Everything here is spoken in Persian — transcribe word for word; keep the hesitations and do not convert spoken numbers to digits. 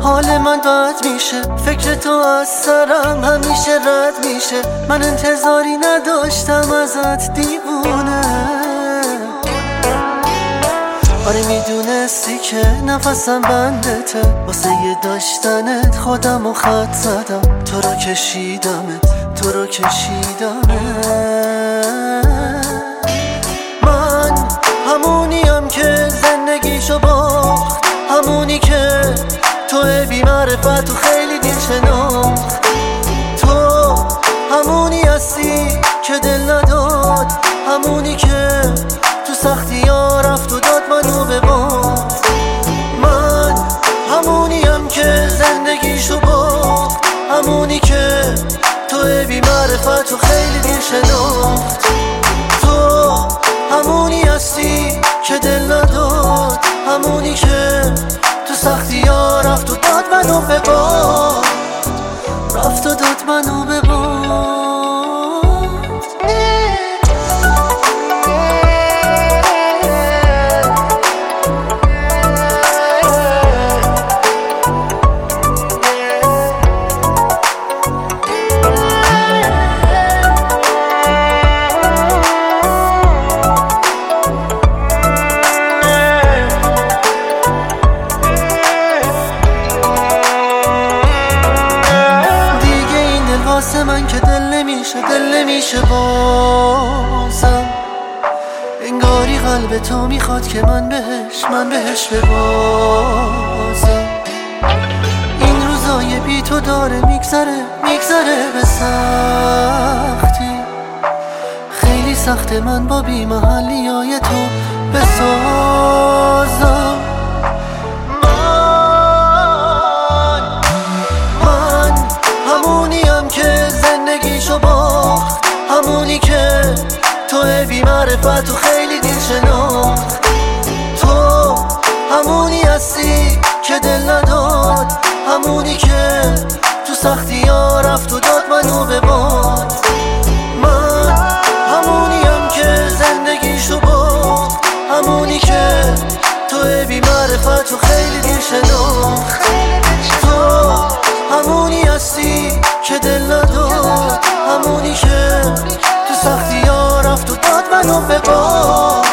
حال من بد میشه، فکر تو از سرم همیشه رد میشه. من انتظاری نداشتم ازت دیوونه. آره میدونستی که نفسم بندته، واسه یه داشتنت خودم و خط زدم. تو رو کشیدمت، تو رو کشیدمت. من همونیم که زندگیشو باخت، همونی که تو بی معرفت و خیلی دیر شناخت. تو همونی هستی که دل نداد، همونی که تو سختی ها رفت و داد منو به باد. من همونیم که زندگیشو باخت، همونی که تو بی معرفت و خیلی دیر شناخت. تو همونی هستی که دل نداد، همونی که تو سختی ها رفت و داد منو به باد. رفت و داد منو به باد. واسه من که دل نمیشه، دل نمیشه بازم. انگاری قلب تو میخواد که من بهش، من بهش ببازم. این روزای بی تو داره میگذره، میگذره به سختی. خیلی سخته من با بی محلی های تو بسازم. زندگیشو باخت، همونی که تو بی معرفت و خیلی دیر شناخت. تو همونی هستی که دل نداد، همونی که تو سختی ها رفت و داد منو به باد. من همونیم که زندگیشو باخت، همونی که تو بی معرفت و خیلی دیر شناخت. تو همونی هستی که دل نداد، همونی که تو سختی ها رفت و داد منو به باد.